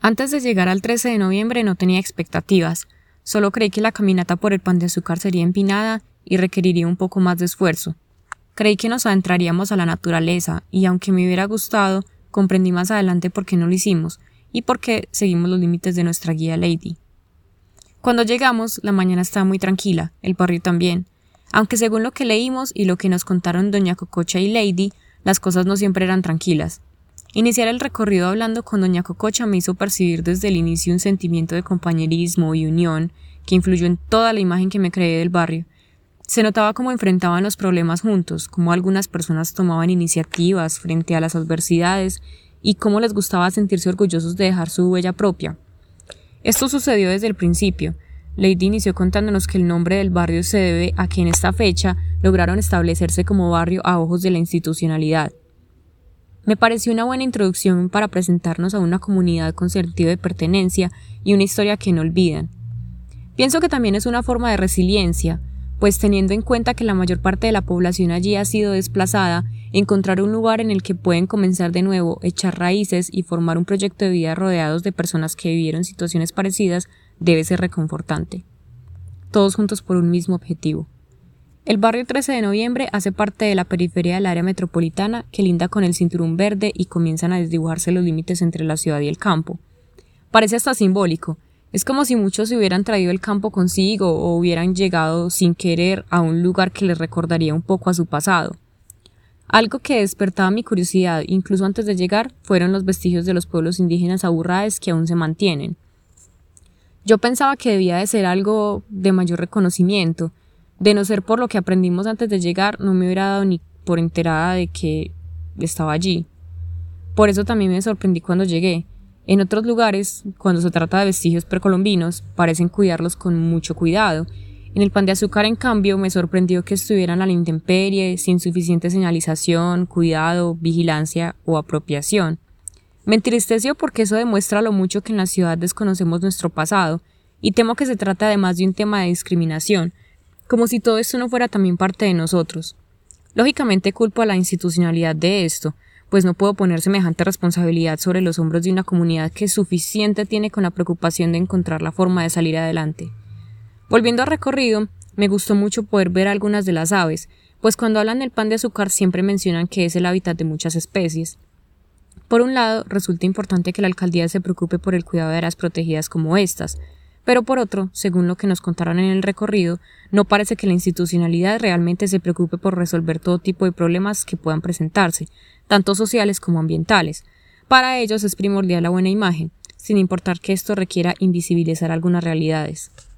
Antes de llegar al 13 de noviembre no tenía expectativas, solo creí que la caminata por el Pan de Azúcar sería empinada y requeriría un poco más de esfuerzo. Creí que nos adentraríamos a la naturaleza y aunque me hubiera gustado, comprendí más adelante por qué no lo hicimos y por qué seguimos los límites de nuestra guía Lady. Cuando llegamos, la mañana estaba muy tranquila, el barrio también, aunque según lo que leímos y lo que nos contaron doña Cococha y Lady, las cosas no siempre eran tranquilas. Iniciar el recorrido hablando con doña Cococha me hizo percibir desde el inicio un sentimiento de compañerismo y unión que influyó en toda la imagen que me creé del barrio. Se notaba cómo enfrentaban los problemas juntos, cómo algunas personas tomaban iniciativas frente a las adversidades y cómo les gustaba sentirse orgullosos de dejar su huella propia. Esto sucedió desde el principio. Lady inició contándonos que el nombre del barrio se debe a que en esta fecha lograron establecerse como barrio a ojos de la institucionalidad. Me pareció una buena introducción para presentarnos a una comunidad con sentido de pertenencia y una historia que no olvidan. Pienso que también es una forma de resiliencia, pues teniendo en cuenta que la mayor parte de la población allí ha sido desplazada, encontrar un lugar en el que pueden comenzar de nuevo, echar raíces y formar un proyecto de vida rodeados de personas que vivieron situaciones parecidas debe ser reconfortante. Todos juntos por un mismo objetivo. El barrio 13 de noviembre hace parte de la periferia del área metropolitana que linda con el cinturón verde y comienzan a desdibujarse los límites entre la ciudad y el campo. Parece hasta simbólico. Es como si muchos se hubieran traído el campo consigo o hubieran llegado sin querer a un lugar que les recordaría un poco a su pasado. Algo que despertaba mi curiosidad, incluso antes de llegar, fueron los vestigios de los pueblos indígenas aburraes que aún se mantienen. Yo pensaba que debía de ser algo de mayor reconocimiento. De no ser por lo que aprendimos antes de llegar, no me hubiera dado ni por enterada de que estaba allí. Por eso también me sorprendí cuando llegué. En otros lugares, cuando se trata de vestigios precolombinos, parecen cuidarlos con mucho cuidado. En el Pan de Azúcar, en cambio, me sorprendió que estuvieran a la intemperie, sin suficiente señalización, cuidado, vigilancia o apropiación. Me entristeció porque eso demuestra lo mucho que en la ciudad desconocemos nuestro pasado, y temo que se trata además de un tema de discriminación, como si todo esto no fuera también parte de nosotros. Lógicamente culpo a la institucionalidad de esto, pues no puedo poner semejante responsabilidad sobre los hombros de una comunidad que suficiente tiene con la preocupación de encontrar la forma de salir adelante. Volviendo al recorrido, me gustó mucho poder ver algunas de las aves, pues cuando hablan del Pan de Azúcar siempre mencionan que es el hábitat de muchas especies. Por un lado, resulta importante que la alcaldía se preocupe por el cuidado de áreas protegidas como estas, pero por otro, según lo que nos contaron en el recorrido, no parece que la institucionalidad realmente se preocupe por resolver todo tipo de problemas que puedan presentarse, tanto sociales como ambientales. Para ellos es primordial la buena imagen, sin importar que esto requiera invisibilizar algunas realidades.